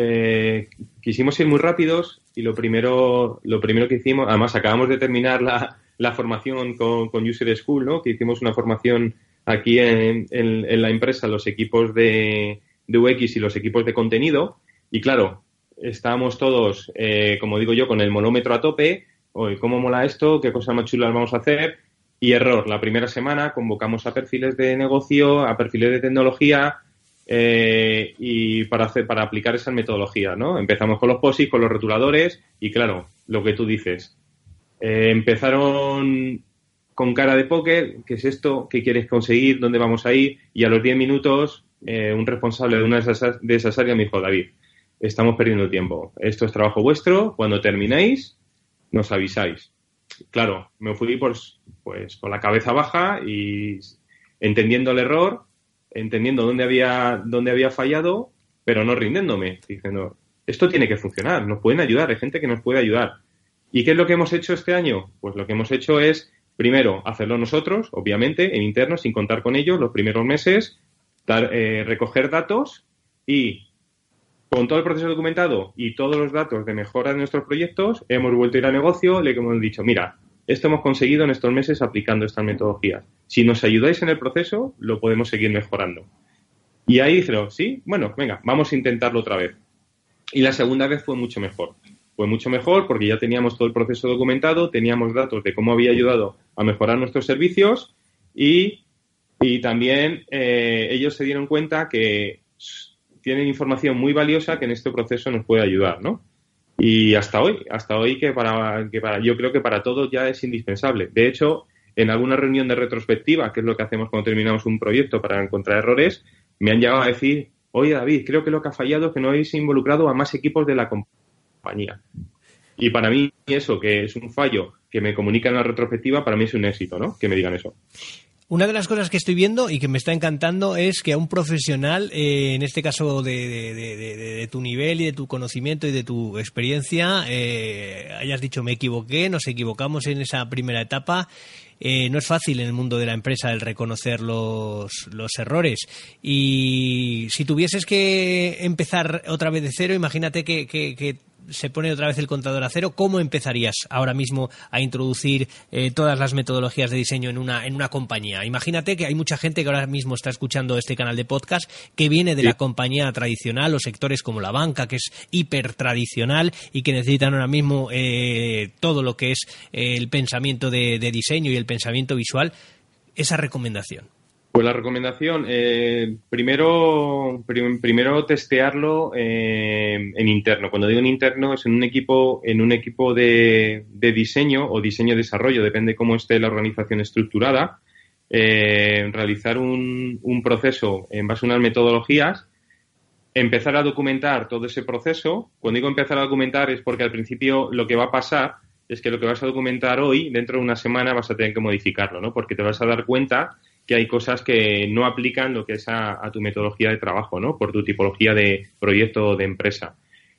Eh, quisimos ir muy rápidos y lo primero, lo primero que hicimos, además acabamos de terminar la, la formación con, con User School, ¿no? Que hicimos una formación aquí en, en, en la empresa, los equipos de, de U X y los equipos de contenido. Y claro, estábamos todos, eh, como digo yo, con el monómetro a tope. Oye, ¿cómo mola esto? ¿Qué cosas más chulas vamos a hacer? Y error, la primera semana convocamos a perfiles de negocio, a perfiles de tecnología eh, y para hacer para aplicar esa metodología, ¿no? Empezamos con los post-it, con los rotuladores y claro, lo que tú dices. Eh, empezaron con cara de póker, ¿qué es esto? ¿Qué quieres conseguir? ¿Dónde vamos a ir? Y a los diez minutos eh, un responsable de una de esas, de esas áreas me dijo, David, estamos perdiendo tiempo. Esto es trabajo vuestro, cuando terminéis nos avisáis. Claro, me fui pues, pues con la cabeza baja y entendiendo el error, entendiendo dónde había, dónde había fallado, pero no rindiéndome, diciendo, esto tiene que funcionar, nos pueden ayudar, hay gente que nos puede ayudar. ¿Y qué es lo que hemos hecho este año? Pues lo que hemos hecho es, primero, hacerlo nosotros, obviamente, en interno, sin contar con ellos, los primeros meses, dar, eh, recoger datos y con todo el proceso documentado y todos los datos de mejora de nuestros proyectos, hemos vuelto a ir a negocio, le hemos dicho, mira, esto hemos conseguido en estos meses aplicando estas metodologías. Si nos ayudáis en el proceso, lo podemos seguir mejorando. Y ahí dijeron, sí, bueno, venga, vamos a intentarlo otra vez. Y la segunda vez fue mucho mejor. Fue mucho mejor porque ya teníamos todo el proceso documentado, teníamos datos de cómo había ayudado a mejorar nuestros servicios y, y también eh, ellos se dieron cuenta que tienen información muy valiosa que en este proceso nos puede ayudar, ¿no? Y hasta hoy, hasta hoy que para, que para, yo creo que para todos ya es indispensable. De hecho, en alguna reunión de retrospectiva, que es lo que hacemos cuando terminamos un proyecto para encontrar errores, me han llegado a decir, oye David, creo que lo que ha fallado es que no habéis involucrado a más equipos de la compañía. Y para mí eso, que es un fallo que me comunican en la retrospectiva, para mí es un éxito, ¿no? Que me digan eso. Una de las cosas que estoy viendo y que me está encantando es que a un profesional, eh, en este caso de, de, de, de, de tu nivel y de tu conocimiento y de tu experiencia, eh, hayas dicho me equivoqué, nos equivocamos en esa primera etapa. Eh, no es fácil en el mundo de la empresa el reconocer los, los errores. Y si tuvieses que empezar otra vez de cero, imagínate que, que, que se pone otra vez el contador a cero, ¿cómo empezarías ahora mismo a introducir eh, todas las metodologías de diseño en una, en una compañía? Imagínate que hay mucha gente que ahora mismo está escuchando este canal de podcast que viene de sí. la compañía tradicional o sectores como la banca, que es hiper tradicional y que necesitan ahora mismo eh, todo lo que es eh, el pensamiento de, de diseño y el pensamiento visual. Esa recomendación. Pues la recomendación, eh, primero prim, primero testearlo eh, en interno. Cuando digo en interno es en un equipo en un equipo de, de diseño o diseño-desarrollo, depende cómo esté la organización estructurada. Eh, realizar un, un proceso en base a unas metodologías, empezar a documentar todo ese proceso. Cuando digo empezar a documentar es porque al principio lo que va a pasar es que lo que vas a documentar hoy, dentro de una semana vas a tener que modificarlo, ¿no? Porque te vas a dar cuenta que hay cosas que no aplican lo que es a, a tu metodología de trabajo, ¿no? Por tu tipología de proyecto o de empresa.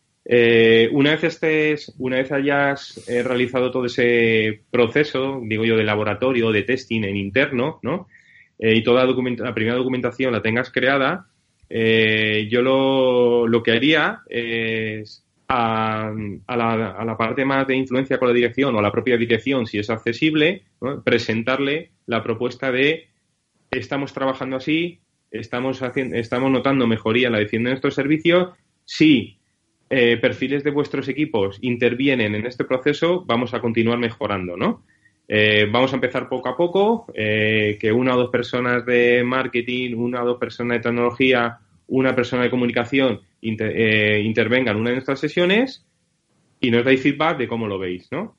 Eh, una vez estés, una vez hayas eh, realizado todo ese proceso, digo yo, de laboratorio, de testing en interno, ¿no? Eh, y toda documenta- la primera documentación la tengas creada, eh, yo lo, lo que haría es a, a, la, a la parte más de influencia con la dirección o a la propia dirección, si es accesible, ¿no? Presentarle la propuesta de estamos trabajando así, estamos haciendo, estamos notando mejoría en la definición de nuestros servicios. Si eh, perfiles de vuestros equipos intervienen en este proceso, vamos a continuar mejorando, ¿no? Eh, vamos a empezar poco a poco, eh, que una o dos personas de marketing, una o dos personas de tecnología, una persona de comunicación inter, eh, intervengan en una de nuestras sesiones y nos dais feedback de cómo lo veis, ¿no?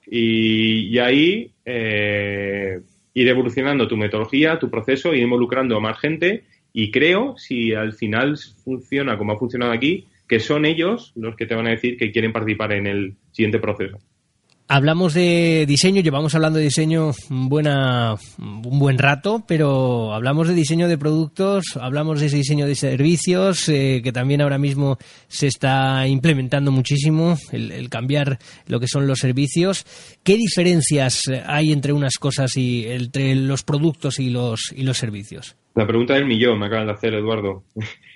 Y, y ahí eh, ir evolucionando tu metodología, tu proceso, ir involucrando a más gente y creo, si al final funciona como ha funcionado aquí, que son ellos los que te van a decir que quieren participar en el siguiente proceso. Hablamos de diseño, llevamos hablando de diseño buena, un buen rato, pero hablamos de diseño de productos, hablamos de ese diseño de servicios, eh, que también ahora mismo se está implementando muchísimo, el, el cambiar lo que son los servicios. ¿Qué diferencias hay entre unas cosas y entre los productos y los, y los servicios? La pregunta del millón me acaban de hacer, Eduardo.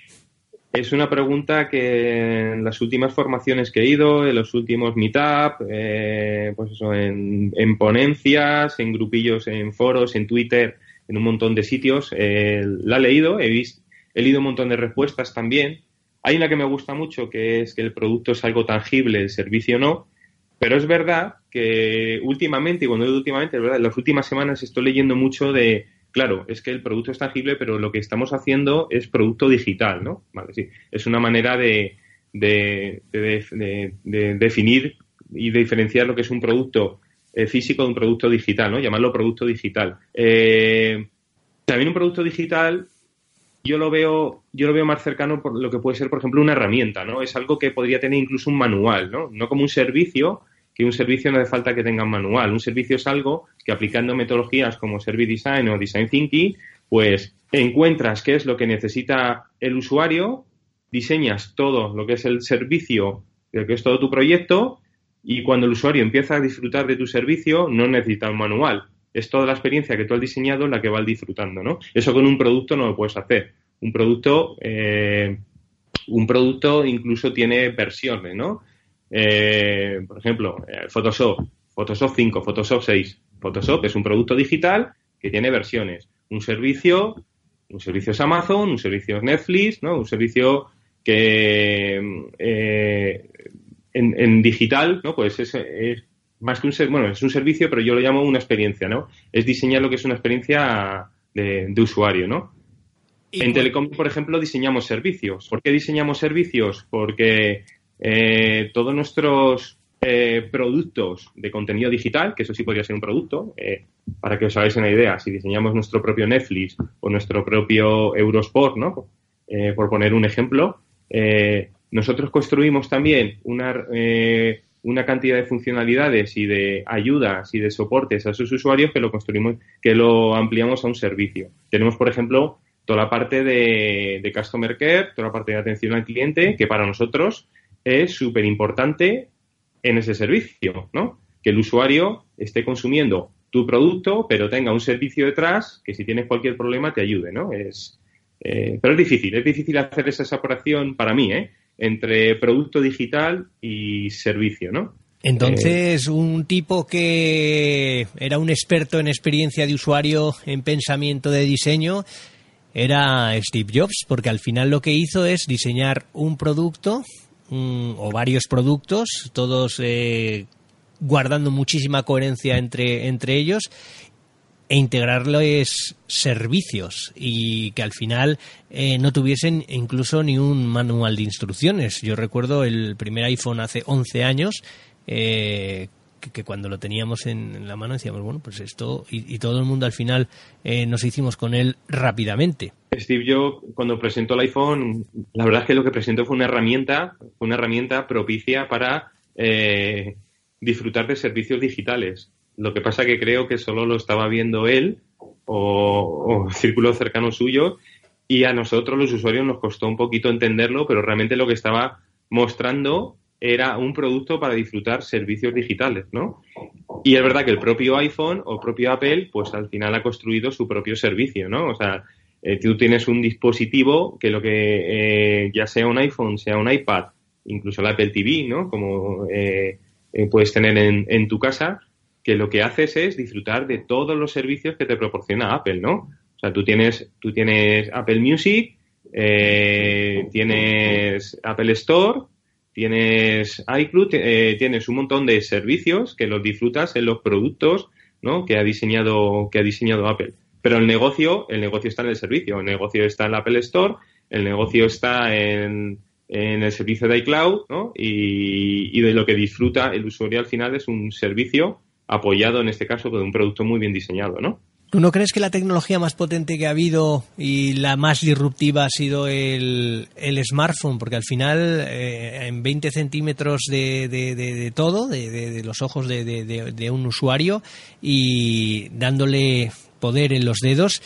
Es una pregunta que en las últimas formaciones que he ido, en los últimos meetup, eh, pues eso, en, en ponencias, en grupillos, en foros, en Twitter, en un montón de sitios, eh, la he leído, he visto, he leído un montón de respuestas también. Hay una que me gusta mucho, que es que el producto es algo tangible, el servicio no, pero es verdad que últimamente, y cuando digo últimamente, es verdad, en las últimas semanas estoy leyendo mucho de claro, es que el producto es tangible, pero lo que estamos haciendo es producto digital, ¿no? Vale, sí. Es una manera de, de, de, de, de definir y de diferenciar lo que es un producto eh, físico de un producto digital, ¿no? Llamarlo producto digital. Eh, también un producto digital yo lo veo yo lo veo más cercano por lo que puede ser, por ejemplo, una herramienta, ¿no? Es algo que podría tener incluso un manual, ¿no? No como un servicio, que un servicio no hace falta que tenga un manual. Un servicio es algo que aplicando metodologías como Service Design o Design Thinking, pues encuentras qué es lo que necesita el usuario, diseñas todo lo que es el servicio, lo que es todo tu proyecto, y cuando el usuario empieza a disfrutar de tu servicio, no necesita un manual. Es toda la experiencia que tú has diseñado la que va disfrutando, ¿no? Eso con un producto no lo puedes hacer. Un producto, eh, un producto incluso tiene versiones, ¿no? Eh, por ejemplo, eh, Photoshop, Photoshop cinco, Photoshop seis. Photoshop es un producto digital que tiene versiones. Un servicio, un servicio es Amazon, un servicio es Netflix, ¿no? Un servicio que eh, en, en digital, ¿no? Pues es, es más que un ser, bueno, es un servicio, pero yo lo llamo una experiencia, ¿no? Es diseñar lo que es una experiencia de, de usuario, ¿no? En Telecom, por ejemplo, diseñamos servicios. ¿Por qué diseñamos servicios? Porque Eh, todos nuestros eh, productos de contenido digital, que eso sí podría ser un producto, eh, para que os hagáis una idea, si diseñamos nuestro propio Netflix o nuestro propio Eurosport, ¿no? Eh, por poner un ejemplo, eh, nosotros construimos también una, eh, una cantidad de funcionalidades y de ayudas y de soportes a sus usuarios que lo construimos, que lo ampliamos a un servicio. Tenemos, por ejemplo, toda la parte de, de Customer Care, toda la parte de atención al cliente, que para nosotros es súper importante en ese servicio, ¿no? Que el usuario esté consumiendo tu producto, pero tenga un servicio detrás que si tienes cualquier problema te ayude, ¿no? Es, eh, pero es difícil, es difícil hacer esa separación para mí, ¿eh? Entre producto digital y servicio, ¿no? Entonces, eh, un tipo que era un experto en experiencia de usuario, en pensamiento de diseño, era Steve Jobs, porque al final lo que hizo es diseñar un producto um, o varios productos, todos eh, guardando muchísima coherencia entre, entre ellos, e integrarles servicios y que al final eh, no tuviesen incluso ni un manual de instrucciones. Yo recuerdo el primer iPhone hace once años, eh, que, que cuando lo teníamos en, en la mano decíamos, bueno, pues esto, y, y todo el mundo al final eh, nos hicimos con él rápidamente. Steve Jobs, cuando presentó el iPhone, la verdad es que lo que presentó fue una herramienta, una herramienta propicia para eh, disfrutar de servicios digitales. Lo que pasa que creo que solo lo estaba viendo él o, o círculo cercano suyo, y a nosotros los usuarios nos costó un poquito entenderlo, pero realmente lo que estaba mostrando era un producto para disfrutar servicios digitales, ¿no? Y es verdad que el propio iPhone o propio Apple, pues al final ha construido su propio servicio, ¿no? O sea, eh, tú tienes un dispositivo que lo que eh, ya sea un iPhone, sea un iPad, incluso el Apple T V, ¿no? Como eh, eh, puedes tener en, en tu casa, que lo que haces es disfrutar de todos los servicios que te proporciona Apple, ¿no? O sea, tú tienes, tú tienes Apple Music, eh, tienes Apple Store, tienes iCloud, eh, tienes un montón de servicios que los disfrutas en los productos, ¿no? que ha diseñado, que ha diseñado Apple. Pero el negocio, el negocio está en el servicio, el negocio está en la Apple Store, el negocio está en, en el servicio de iCloud, ¿no? Y, y de lo que disfruta el usuario al final es un servicio apoyado, en este caso, por un producto muy bien diseñado, ¿no? ¿Tú no crees que la tecnología más potente que ha habido y la más disruptiva ha sido el, el smartphone? Porque al final, eh, en veinte centímetros de, de, de, de todo, de, de, de los ojos de, de, de, de un usuario, y dándole poder en los dedos,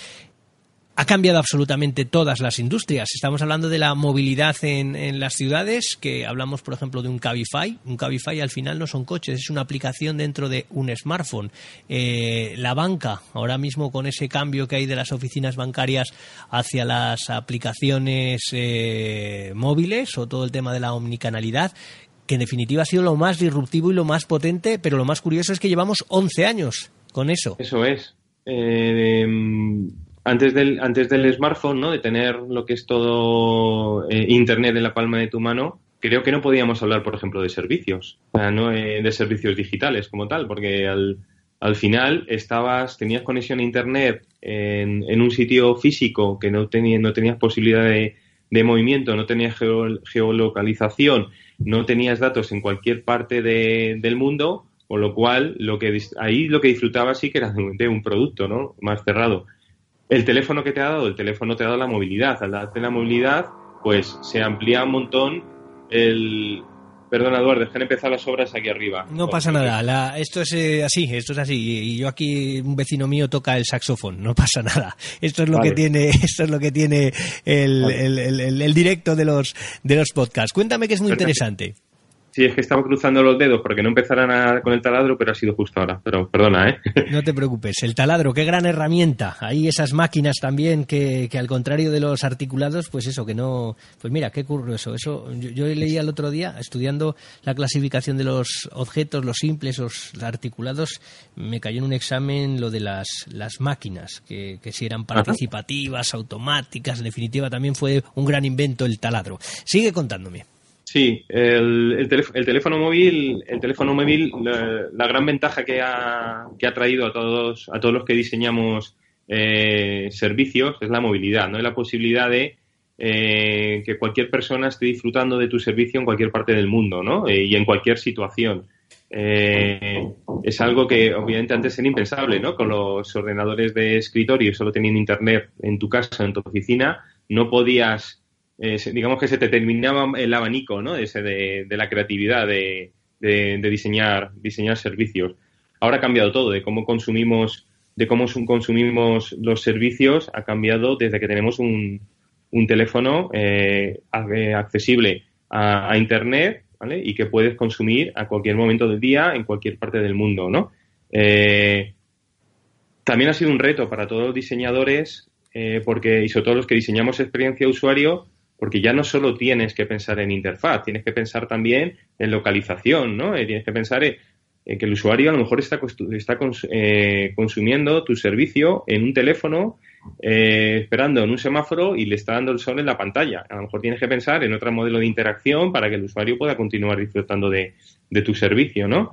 ha cambiado absolutamente todas las industrias. Estamos hablando de la movilidad en, en las ciudades, que hablamos, por ejemplo, de un Cabify. Un Cabify al final no son coches, es una aplicación dentro de un smartphone. Eh, la banca, ahora mismo con ese cambio que hay de las oficinas bancarias hacia las aplicaciones eh, móviles, o todo el tema de la omnicanalidad, que en definitiva ha sido lo más disruptivo y lo más potente, pero lo más curioso es que llevamos once años con eso. Eso es. Eh, Antes del, antes del smartphone, ¿no? De tener lo que es todo eh, Internet en la palma de tu mano, creo que no podíamos hablar, por ejemplo, de servicios, o sea, no eh, de servicios digitales como tal, porque al, al final estabas, tenías conexión a Internet en, en un sitio físico que no, tenía, no tenías posibilidad de, de movimiento, no tenías geo, geolocalización, no tenías datos en cualquier parte de, del mundo, con lo cual lo que ahí lo que disfrutabas sí que era de, de un producto, ¿no? Más cerrado. El teléfono que te ha dado, el teléfono te ha dado la movilidad. Al darte la movilidad, pues se amplía un montón el... Perdona, Eduardo, dejen empezar las obras aquí arriba. No pasa nada, la, esto es eh, así, esto es así. Y yo aquí, un vecino mío toca el saxofón, no pasa nada. Esto es lo vale. que tiene, esto es lo que tiene el, vale. el, el, el, el directo de los de los podcasts. Cuéntame, que es muy Perfecto. interesante. Sí, es que estaba cruzando los dedos porque no empezaran a, con el taladro, pero ha sido justo ahora. Pero perdona, ¿eh? No te preocupes. El taladro, qué gran herramienta. Hay esas máquinas también que, que al contrario de los articulados, pues eso, que no... Pues mira, qué curioso. Eso, yo, yo leía el otro día, estudiando la clasificación de los objetos, los simples, los articulados, me cayó en un examen lo de las, las máquinas, que, que si eran participativas, automáticas. En definitiva, también fue un gran invento el taladro. Sigue contándome. Sí, el, el, teléfono, el teléfono móvil, el teléfono móvil, la, la gran ventaja que ha, que ha traído a todos, a todos los que diseñamos eh, servicios es la movilidad, ¿no? Es la posibilidad de eh, que cualquier persona esté disfrutando de tu servicio en cualquier parte del mundo, ¿no? Eh, y en cualquier situación. Eh, es algo que obviamente antes era impensable, ¿no? Con los ordenadores de escritorio, solo teniendo internet en tu casa, en tu oficina, no podías... Eh, digamos que se te terminaba el abanico, ¿no? Ese de, de la creatividad, de, de, de diseñar, diseñar servicios. Ahora ha cambiado todo, de cómo consumimos, de cómo consumimos los servicios, ha cambiado desde que tenemos un, un teléfono eh, accesible a, a Internet, ¿vale? Y que puedes consumir a cualquier momento del día, en cualquier parte del mundo, ¿no? Eh, también ha sido un reto para todos los diseñadores, eh, porque, y sobre todo los que diseñamos experiencia de usuario, porque ya no solo tienes que pensar en interfaz, tienes que pensar también en localización, ¿no? Eh, tienes que pensar en, en que el usuario a lo mejor está, está cons, eh, consumiendo tu servicio en un teléfono, eh, esperando en un semáforo y le está dando el sol en la pantalla. A lo mejor tienes que pensar en otro modelo de interacción para que el usuario pueda continuar disfrutando de, de tu servicio, ¿no?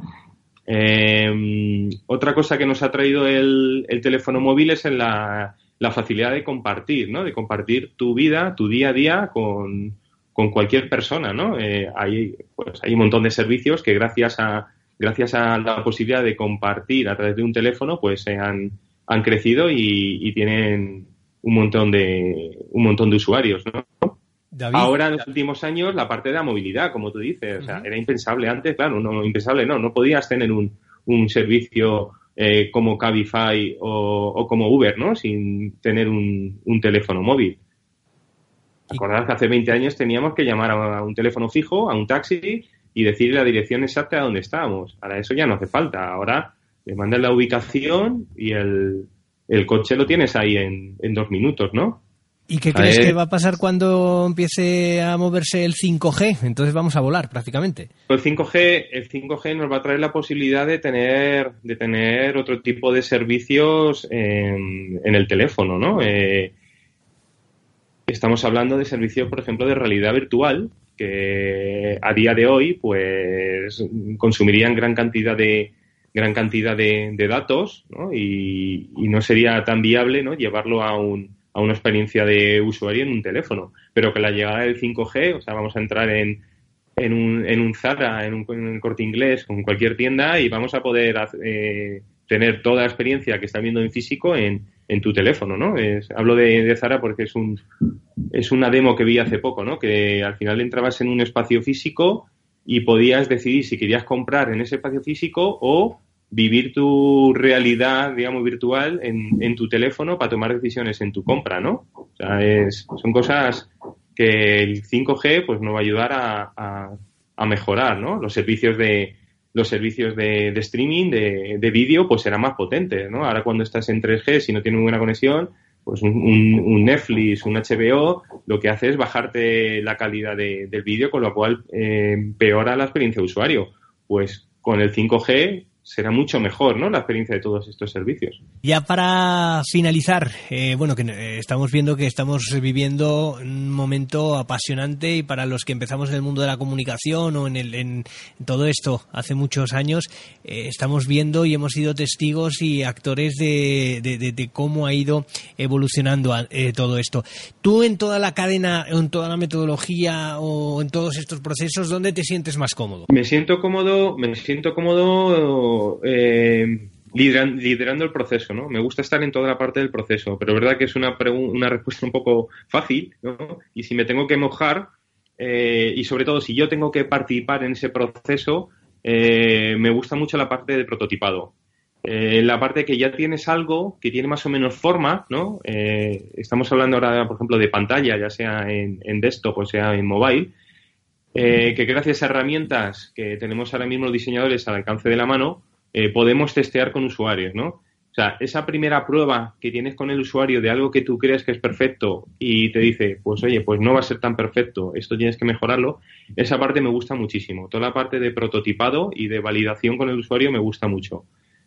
Eh, otra cosa que nos ha traído el, el teléfono móvil es en la, la facilidad de compartir, ¿no? De compartir tu vida, tu día a día con, con cualquier persona, ¿no? Eh, hay, pues, hay un montón de servicios que gracias a, gracias a la posibilidad de compartir a través de un teléfono, pues se han, han crecido y, y tienen un montón de, un montón de usuarios, ¿no? David. Ahora, en los últimos años, la parte de la movilidad, como tú dices, o sea, uh-huh. era impensable antes, claro, no, impensable no, no podías tener un, un servicio eh, como Cabify o, o como Uber, ¿no? Sin tener un, un teléfono móvil. Acordad que hace veinte años teníamos que llamar a un teléfono fijo, a un taxi y decirle la dirección exacta de dónde estábamos. Ahora eso ya no hace falta. Ahora le mandas la ubicación y el, el coche lo tienes ahí en, en dos minutos, ¿no? ¿Y qué crees que va a pasar cuando empiece a moverse el cinco G? Entonces vamos a volar prácticamente. El cinco G, el cinco G nos va a traer la posibilidad de tener, de tener otro tipo de servicios en, en el teléfono, ¿no? Eh, estamos hablando de servicios, por ejemplo, de realidad virtual, que a día de hoy, pues, consumirían gran cantidad de gran cantidad de, de datos, ¿no? Y, y no sería tan viable, ¿no? Llevarlo a un a una experiencia de usuario en un teléfono, pero que la llegada del cinco G, o sea, vamos a entrar en, en, un, en un Zara, en un, en un Corte Inglés, con cualquier tienda y vamos a poder eh, tener toda la experiencia que está viendo en físico en, en tu teléfono, ¿no? Es, hablo de, de Zara porque es un es una demo que vi hace poco, ¿no? Que al final entrabas en un espacio físico y podías decidir si querías comprar en ese espacio físico o vivir tu realidad, digamos, virtual en, en tu teléfono para tomar decisiones en tu compra, ¿no? O sea, es, son cosas que el cinco G pues nos va a ayudar a, a, a mejorar, ¿no? Los servicios de los servicios de, de streaming, de, de vídeo, pues serán más potentes, ¿no? Ahora cuando estás en tres G, si no tienes muy buena conexión, pues un, un, un Netflix, un H B O, lo que hace es bajarte la calidad de, del vídeo, con lo cual eh, empeora la experiencia de usuario. Pues con el cinco G será mucho mejor, ¿no?, la experiencia de todos estos servicios. Ya para finalizar, eh, bueno, que eh, estamos viendo que estamos viviendo un momento apasionante y para los que empezamos en el mundo de la comunicación o en, el, en todo esto hace muchos años, eh, estamos viendo y hemos sido testigos y actores de, de, de, de cómo ha ido evolucionando eh, todo esto. Tú en toda la cadena, en toda la metodología o en todos estos procesos, ¿dónde te sientes más cómodo? Me siento cómodo, me siento cómodo Eh, lideran, liderando el proceso, ¿no? Me gusta estar en toda la parte del proceso, pero es verdad que es una, pregu- una respuesta un poco fácil, ¿no? Y si me tengo que mojar, eh, y sobre todo si yo tengo que participar en ese proceso, eh, me gusta mucho la parte de prototipado. Eh, la parte que ya tienes algo que tiene más o menos forma, ¿no? Eh, estamos hablando ahora, por ejemplo, de pantalla, ya sea en, en desktop o sea en mobile, eh, que gracias a herramientas que tenemos ahora mismo los diseñadores al alcance de la mano, Eh, podemos testear con usuarios, ¿no? O sea, esa primera prueba que tienes con el usuario de algo que tú crees que es perfecto y te dice, pues oye, pues no va a ser tan perfecto, esto tienes que mejorarlo, esa parte me gusta muchísimo. Toda la parte de prototipado y de validación con el usuario me gusta mucho.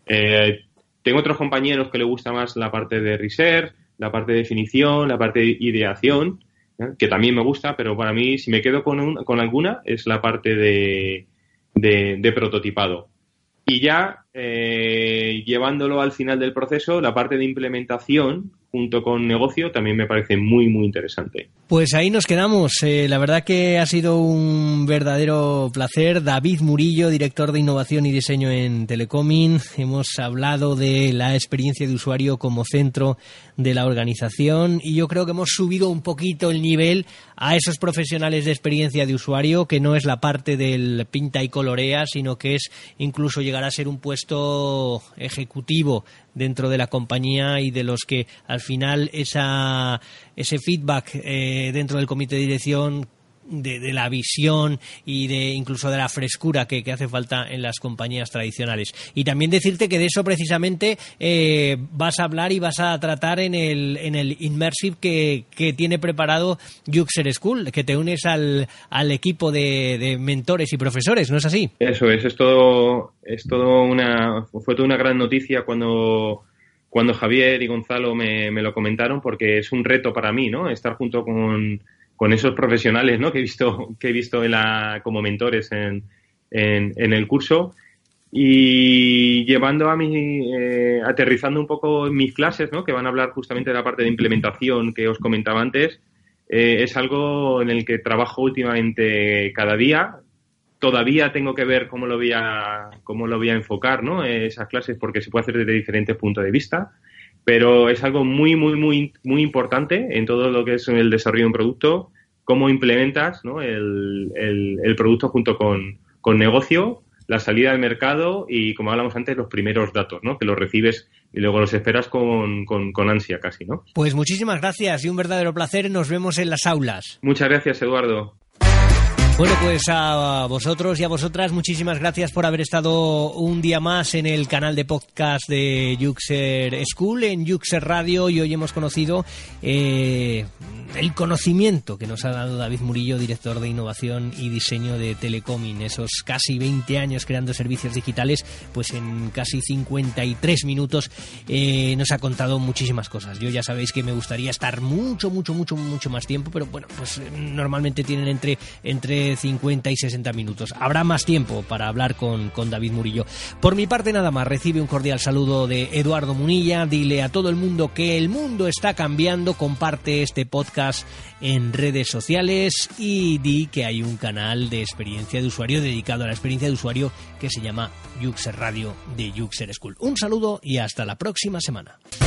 Eh, tengo otros compañeros que le gusta más la parte de research, la parte de definición, la parte de ideación, ¿eh? Que también me gusta, pero para mí, si me quedo con, un, con alguna, es la parte de, de, de prototipado. Y ya, eh, llevándolo al final del proceso, la parte de implementación, junto con negocio también me parece muy, muy interesante. Pues ahí nos quedamos. Eh, la verdad que ha sido un verdadero placer. David Murillo, director de innovación y diseño en Telecomin. Hemos hablado de la experiencia de usuario como centro de la organización y yo creo que hemos subido un poquito el nivel a esos profesionales de experiencia de usuario, que no es la parte del pinta y colorea, sino que es incluso llegar a ser un puesto ejecutivo dentro de la compañía y de los que al final esa ese feedback eh, dentro del comité de dirección de, de la visión y de incluso de la frescura que, que hace falta en las compañías tradicionales. Y también decirte que de eso precisamente eh, vas a hablar y vas a tratar en el en el Immersive que, que tiene preparado Yuxer School, que te unes al, al equipo de, de mentores y profesores, ¿no es así? Eso es, es todo, es todo una, fue toda una gran noticia cuando cuando Javier y Gonzalo me, me lo comentaron, porque es un reto para mí, ¿no? Estar junto con con esos profesionales, ¿no? que he visto que he visto en la, como mentores en, en, en el curso, y llevando a mi eh, aterrizando un poco en mis clases, ¿no? que van a hablar justamente de la parte de implementación que os comentaba antes. Eh, es algo en el que trabajo últimamente cada día. Todavía tengo que ver cómo lo voy a cómo lo voy a enfocar, ¿no? esas clases, porque se puede hacer desde diferentes puntos de vista. Pero es algo muy, muy, muy, muy importante en todo lo que es el desarrollo de un producto, cómo implementas, ¿no? el, el, el producto junto con, con negocio, la salida al mercado y, como hablamos antes, los primeros datos, ¿no? que los recibes y luego los esperas con, con, con ansia casi, ¿no? Pues muchísimas gracias y un verdadero placer. Nos vemos en las aulas. Muchas gracias, Eduardo. Bueno, pues a vosotros y a vosotras muchísimas gracias por haber estado un día más en el canal de podcast de Yuxer School, en Yuxer Radio, y hoy hemos conocido eh, el conocimiento que nos ha dado David Murillo, director de innovación y diseño de Telecomin. Esos casi veinte años creando servicios digitales, pues en casi cincuenta y tres minutos eh, nos ha contado muchísimas cosas. Yo ya sabéis que me gustaría estar mucho, mucho, mucho, mucho más tiempo, pero bueno, pues normalmente tienen entre, entre cincuenta y sesenta minutos. Habrá más tiempo para hablar con, con David Murillo. Por mi parte nada más, recibe un cordial saludo de Eduardo Munilla. Dile a todo el mundo que el mundo está cambiando, comparte este podcast en redes sociales y di que hay un canal de experiencia de usuario dedicado a la experiencia de usuario que se llama Yuxer Radio de Yuxer School. Un saludo y hasta la próxima semana.